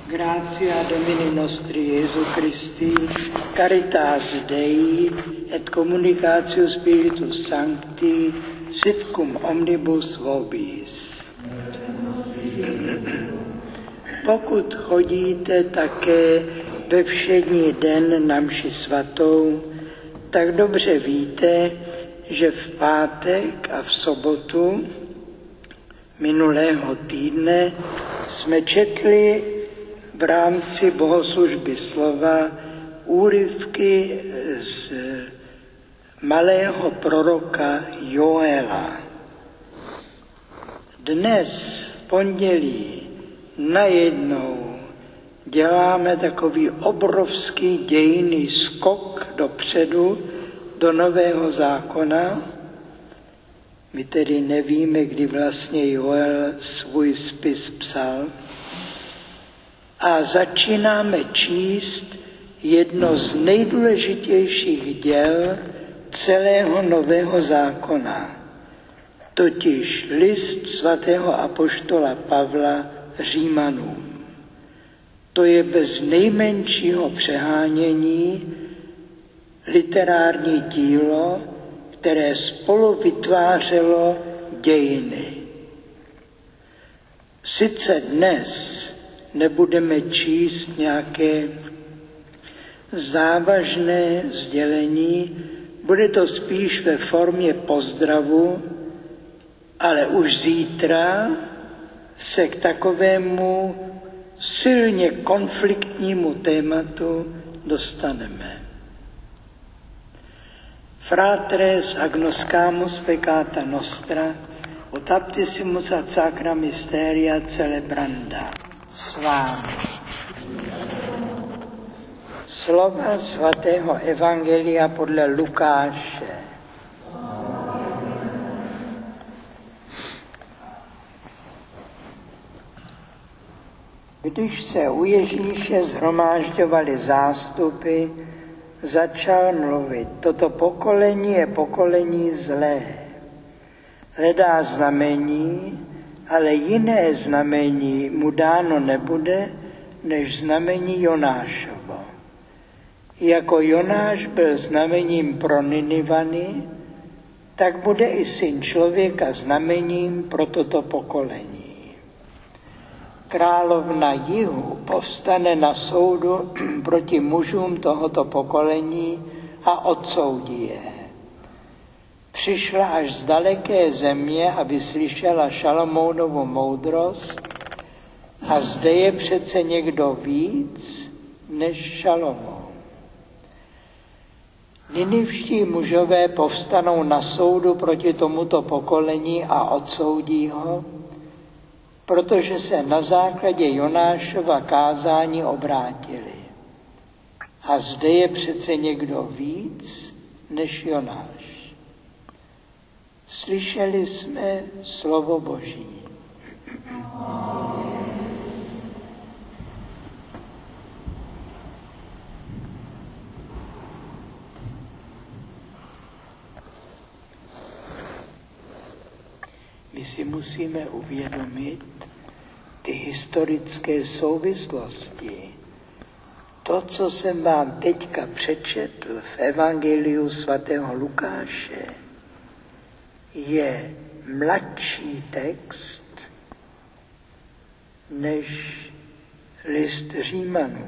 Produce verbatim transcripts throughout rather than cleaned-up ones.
Gratia Domini nostri Jesu Christi, caritas Dei, et communicatio Spiritus Sancti, sit cum omnibus vobis. Pokud chodíte také ve všední den na mši svatou, tak dobře víte, že v pátek a v sobotu minulého týdne jsme četli v rámci bohoslužby slova úryvky z malého proroka Joela. Dnes v pondělí najednou děláme takový obrovský dějinný skok dopředu do Nového zákona. My tedy nevíme, kdy vlastně Joel svůj spis psal. A začínáme číst jedno z nejdůležitějších děl celého Nového zákona, totiž list svatého apoštola Pavla Římanům. To je bez nejmenšího přehánění literární dílo, které spolu vytvářelo dějiny. Sice dnes nebudeme číst nějaké závažné sdělení, bude to spíš ve formě pozdravu, ale už zítra se k takovému silně konfliktnímu tématu dostaneme. Fratres agnoscamus peccata nostra, ut aptissimus ad sacra mysteria celebranda. S vámi. Slova svatého evangelia podle Lukáše. Když se u Ježíše shromážďovaly zástupy, začal mluvit: toto pokolení je pokolení zlé. Hledá znamení, ale jiné znamení mu dáno nebude, než znamení Jonášovo. Jako Jonáš byl znamením pro Ninivany, tak bude i Syn člověka znamením pro toto pokolení. Královna jihu povstane na soudu proti mužům tohoto pokolení a odsoudí je. Přišla až z daleké země, aby slyšela Šalomounovu moudrost, a zde je přece někdo víc než Šalomoun. Ninivští mužové povstanou na soudu proti tomuto pokolení a odsoudí ho, protože se na základě Jonášova kázání obrátili. A zde je přece někdo víc než Jonáš. Slyšeli jsme slovo Boží. My si musíme uvědomit ty historické souvislosti. To, co jsem vám teďka přečetl v Evangeliu svatého Lukáše, je mladší text než list Římanů.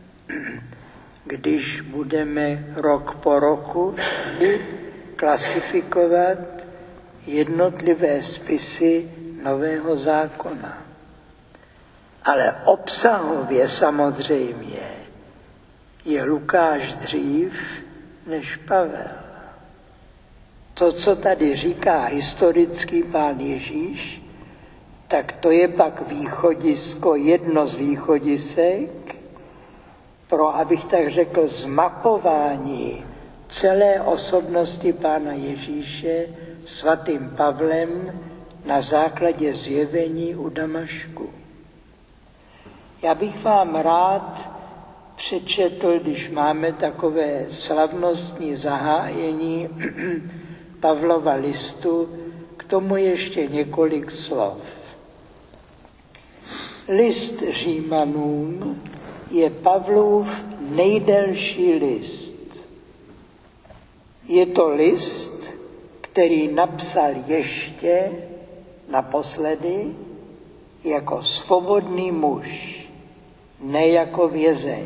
Když budeme rok po roku klasifikovat jednotlivé spisy Nového zákona. Ale obsahově samozřejmě je Lukáš dřív než Pavel. To, co tady říká historický pán Ježíš, tak to je pak východisko, jedno z východisek pro, abych tak řekl, zmapování celé osobnosti pána Ježíše svatým Pavlem na základě zjevení u Damašku. Já bych vám rád přečetl, když máme takové slavnostní zahájení Pavlova listu, k tomu ještě několik slov. List Římanům je Pavlův nejdelší list. Je to list, který napsal ještě naposledy jako svobodný muž, ne jako vězeň.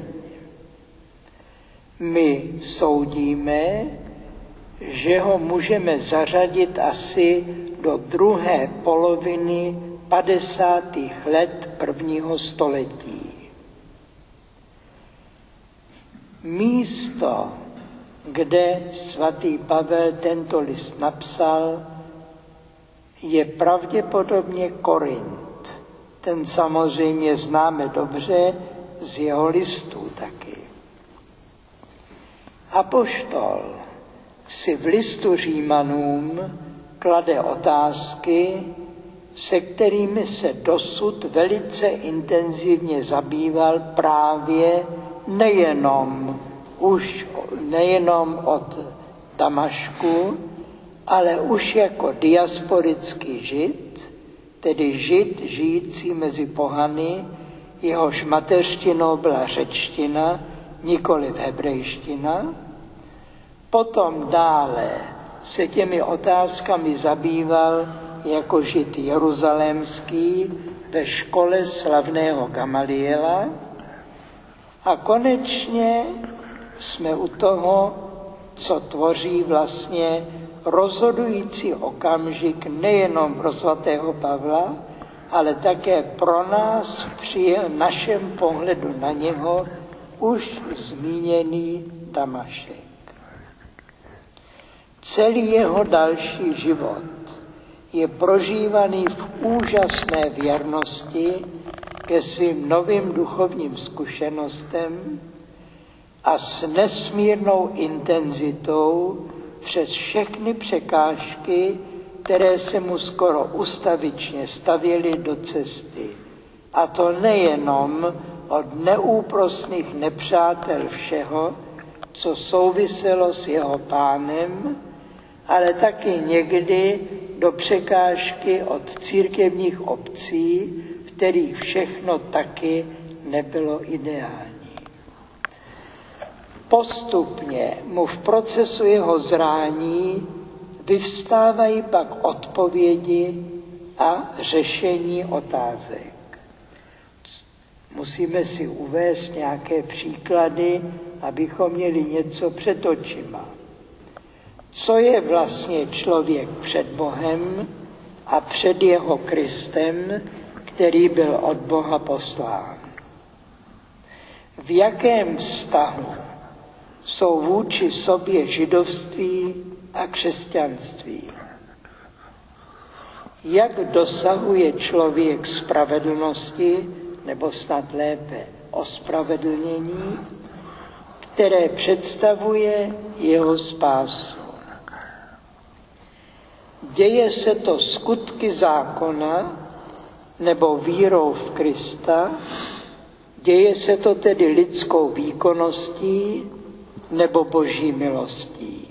My soudíme, že ho můžeme zařadit asi do druhé poloviny padesátých let prvního století. Místo, kde svatý Pavel tento list napsal, je pravděpodobně Korint. Ten samozřejmě známe dobře z jeho listů taky. Apoštol si v listu Římanům klade otázky, se kterými se dosud velice intenzivně zabýval právě nejenom, už nejenom od Damašku, ale už jako diasporický žid, tedy žid žijící mezi pohany, jehož mateřštinou byla řečtina, nikoliv hebrejština. Potom dále se těmi otázkami zabýval jako žid jeruzalémský ve škole slavného Gamaliela. A konečně jsme u toho, co tvoří vlastně rozhodující okamžik nejenom pro svatého Pavla, ale také pro nás při našem pohledu na něho už zmíněný Damašek. Celý jeho další život je prožívaný v úžasné věrnosti ke svým novým duchovním zkušenostem a s nesmírnou intenzitou přes všechny překážky, které se mu skoro ustavičně stavěly do cesty. A to nejenom od neúprosných nepřátel všeho, co souviselo s jeho pánem, ale taky někdy do překážky od církevních obcí, v kterých všechno taky nebylo ideální. Postupně mu v procesu jeho zrání vyvstávají pak odpovědi a řešení otázek. Musíme si uvést nějaké příklady, abychom měli něco před očima. Co je vlastně člověk před Bohem a před jeho Kristem, který byl od Boha poslán? V jakém vztahu jsou vůči sobě židovství a křesťanství? Jak dosahuje člověk spravedlnosti, nebo snad lépe ospravedlnění, které představuje jeho spásu? Děje se to skutky zákona nebo vírou v Krista? Děje se to tedy lidskou výkonností nebo boží milostí?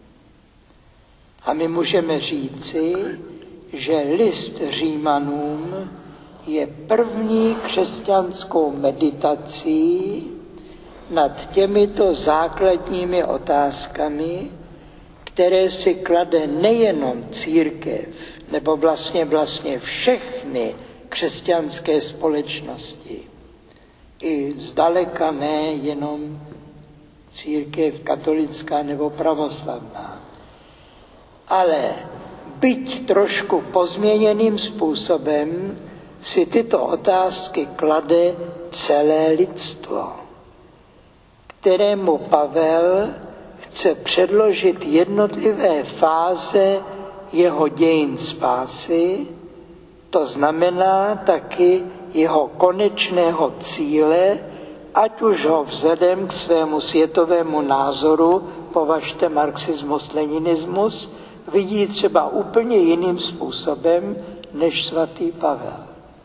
A my můžeme říci, že list Římanům je první křesťanskou meditací nad těmito základními otázkami, které si klade nejenom církev, nebo vlastně vlastně všechny křesťanské společnosti. I zdaleka ne jenom církev katolická nebo pravoslavná. Ale byť trošku pozměněným způsobem si tyto otázky klade celé lidstvo, kterému Pavel chce předložit jednotlivé fáze jeho dějin spásy, to znamená taky jeho konečného cíle, ať už ho vzhledem k svému světovému názoru, považte marxismus, leninismus, vidí třeba úplně jiným způsobem než svatý Pavel.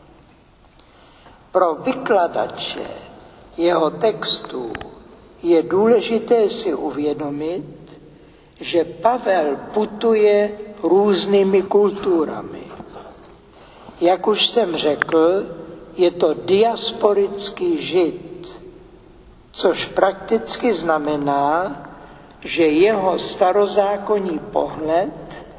Pro vykladače jeho textů je důležité si uvědomit, že Pavel putuje různými kulturami. Jak už jsem řekl, je to diasporický žid, což prakticky znamená, že jeho starozákonní pohled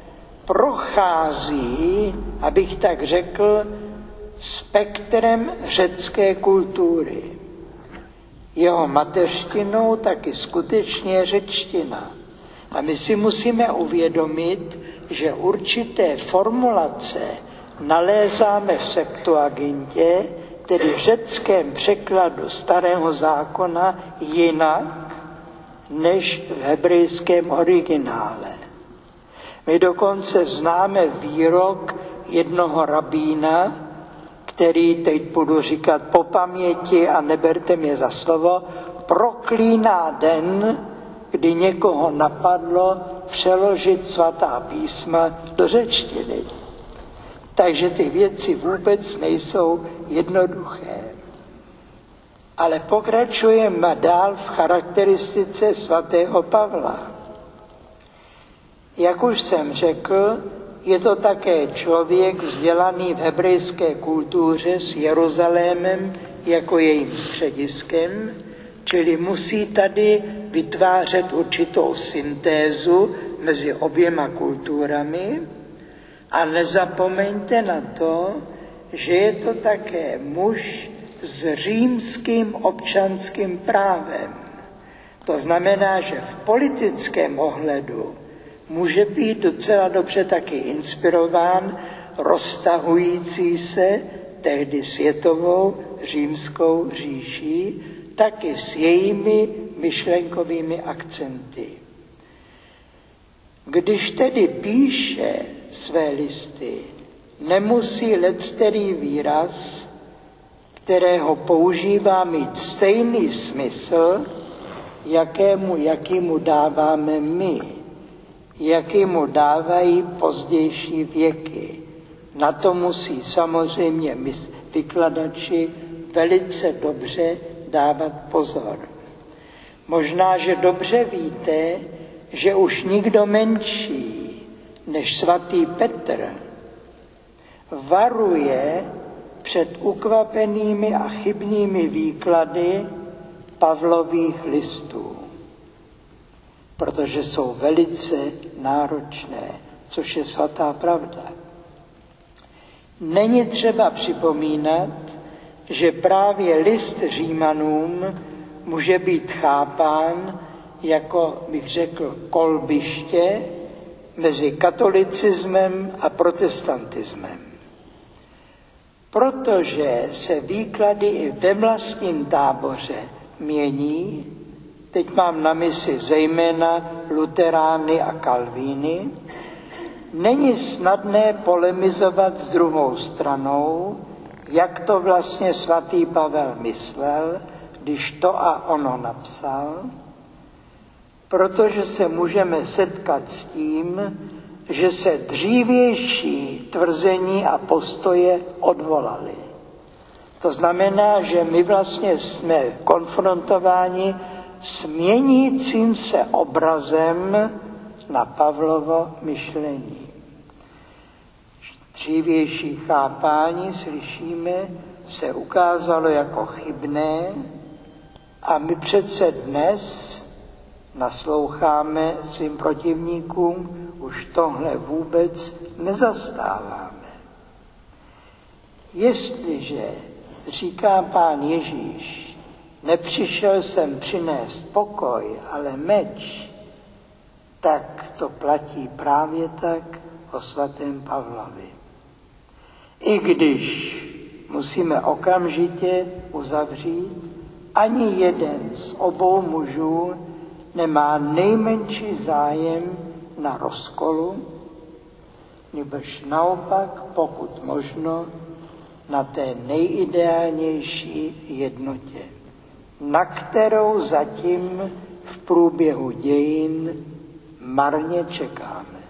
prochází, abych tak řekl, spektrem řecké kultury. Jeho mateřštinou taky skutečně řečtina. A my si musíme uvědomit, že určité formulace nalézáme v Septuagintě, tedy v řeckém překladu Starého zákona, jinak než v hebrejském originále. My dokonce známe výrok jednoho rabína, který, teď budu říkat po paměti a neberte mě za slovo, proklíná den, kdy někoho napadlo přeložit svatá písma do řečtiny. Takže ty věci vůbec nejsou jednoduché. Ale pokračujeme dál v charakteristice svatého Pavla. Jak už jsem řekl, je to také člověk vzdělaný v hebrejské kultuře s Jeruzalémem jako jejím střediskem, čili musí tady vytvářet určitou syntézu mezi oběma kulturami. A nezapomeňte na to, že je to také muž s římským občanským právem. To znamená, že v politickém ohledu může být docela dobře taky inspirován roztahující se tehdy světovou římskou říší, taky s jejími myšlenkovými akcenty. Když tedy píše své listy, nemusí leckterý výraz, kterého používá, mít stejný smysl, jakému, jaký mu dáváme my, jaký mu dávají pozdější věky. Na to musí samozřejmě vykladači velice dobře dávat pozor. Možná, že dobře víte, že už nikdo menší než svatý Petr varuje před ukvapenými a chybnými výklady Pavlových listů, protože jsou velice náročné, což je svatá pravda. Není třeba připomínat, že právě list Římanům může být chápán jako, bych řekl, kolbiště mezi katolicismem a protestantismem. Protože se výklady i ve vlastním táboře mění, teď mám na mysli zejména luterány a kalvíny, není snadné polemizovat s druhou stranou, jak to vlastně svatý Pavel myslel, když to a ono napsal, protože se můžeme setkat s tím, že se dřívější tvrzení a postoje odvolaly. To znamená, že my vlastně jsme konfrontováni s měnícím se obrazem na Pavlovo myšlení. Dřívější chápání, slyšíme, se ukázalo jako chybné a my přece dnes nasloucháme svým protivníkům, už tohle vůbec nezastáváme. Jestliže, říká Pán Ježíš, nepřišel jsem přinést pokoj, ale meč, tak to platí právě tak o svatém Pavlovi. I když musíme okamžitě uzavřít, ani jeden z obou mužů nemá nejmenší zájem na rozkolu, nebož naopak, pokud možno, na té nejideálnější jednotě, na kterou zatím v průběhu dějin marně čekáme.